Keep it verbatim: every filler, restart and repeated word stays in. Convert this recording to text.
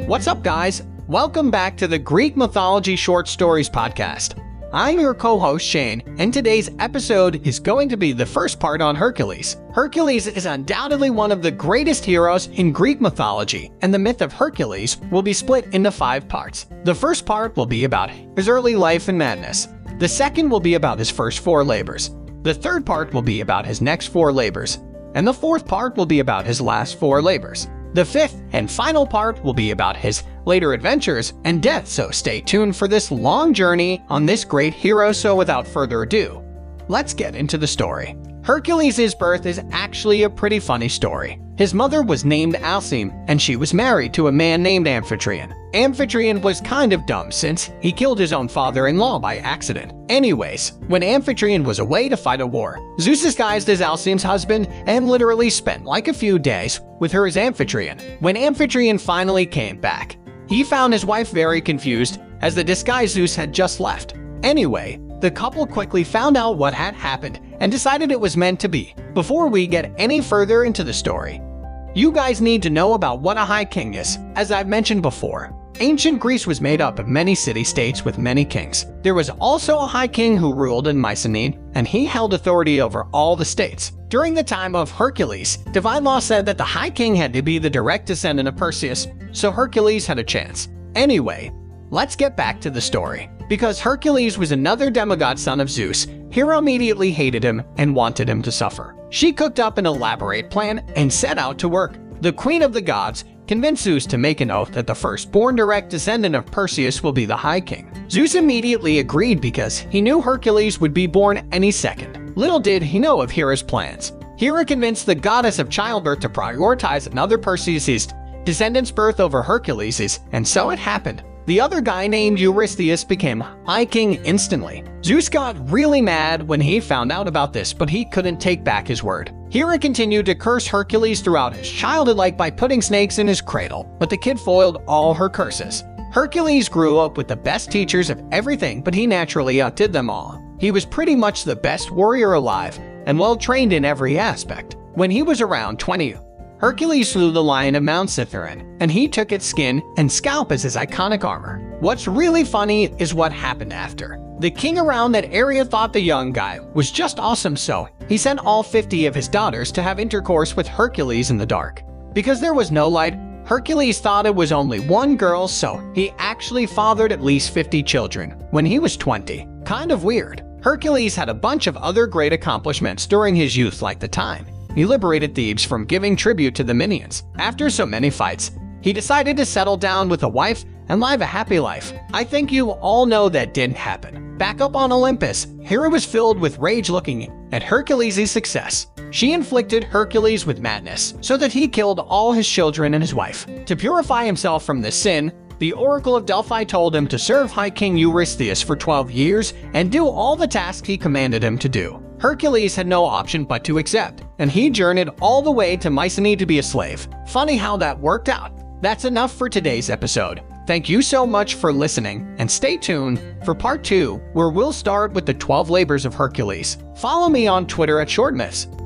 What's up, guys? Welcome back to the Greek Mythology Short Stories podcast. I'm your co-host Shane, and today's episode is going to be the first part on Hercules. Hercules is undoubtedly one of the greatest heroes in Greek mythology, and the myth of Hercules will be split into five parts. The first part will be about his early life and madness. The second will be about his first four labors. The third part will be about his next four labors. And the fourth part will be about his last four labors. The fifth and final part will be about his later adventures and death, so stay tuned for this long journey on this great hero. So without further ado, let's get into the story. Hercules' birth is actually a pretty funny story. His mother was named Alcime, and she was married to a man named Amphitryon. Amphitryon was kind of dumb since he killed his own father-in-law by accident. Anyways, when Amphitryon was away to fight a war, Zeus disguised as Alcime's husband and literally spent like a few days with her as Amphitryon. When Amphitryon finally came back, he found his wife very confused as the disguised Zeus had just left. Anyway, the couple quickly found out what had happened and decided it was meant to be. Before we get any further into the story, you guys need to know about what a high king is. As I've mentioned before, ancient Greece was made up of many city-states with many kings. There was also a high king who ruled in Mycenae, and he held authority over all the states. During the time of Hercules, divine law said that the high king had to be the direct descendant of Perseus, so Hercules had a chance. Anyway, let's get back to the story. Because Hercules was another demigod son of Zeus, Hera immediately hated him and wanted him to suffer. She cooked up an elaborate plan and set out to work. The queen of the gods convinced Zeus to make an oath that the firstborn direct descendant of Perseus will be the high king. Zeus immediately agreed because he knew Hercules would be born any second. Little did he know of Hera's plans. Hera convinced the goddess of childbirth to prioritize another Perseus' descendant's birth over Hercules', and so it happened. The other guy named Eurystheus became high king instantly. Zeus got really mad when he found out about this, but he couldn't take back his word. Hera continued to curse Hercules throughout his childhood, like by putting snakes in his cradle, but the kid foiled all her curses. Hercules grew up with the best teachers of everything, but he naturally outdid them all. He was pretty much the best warrior alive and well trained in every aspect. When he was around twenty, Hercules slew the lion of Mount Cithaeron, and he took its skin and scalp as his iconic armor. What's really funny is what happened after. The king around that area thought the young guy was just awesome, so he sent all fifty of his daughters to have intercourse with Hercules in the dark. Because there was no light, Hercules thought it was only one girl, so he actually fathered at least fifty children when he was twenty. Kind of weird. Hercules had a bunch of other great accomplishments during his youth, like the time he liberated Thebes from giving tribute to the Minyans. After so many fights, he decided to settle down with a wife and live a happy life. I think you all know that didn't happen. Back up on Olympus, Hera was filled with rage looking at Hercules' success. She inflicted Hercules with madness so that he killed all his children and his wife. To purify himself from this sin, the Oracle of Delphi told him to serve High King Eurystheus for twelve years and do all the tasks he commanded him to do. Hercules had no option but to accept, and he journeyed all the way to Mycenae to be a slave. Funny how that worked out. That's enough for today's episode. Thank you so much for listening, and stay tuned for part two, where we'll start with the twelve labors of Hercules. Follow me on Twitter at ShortMyths.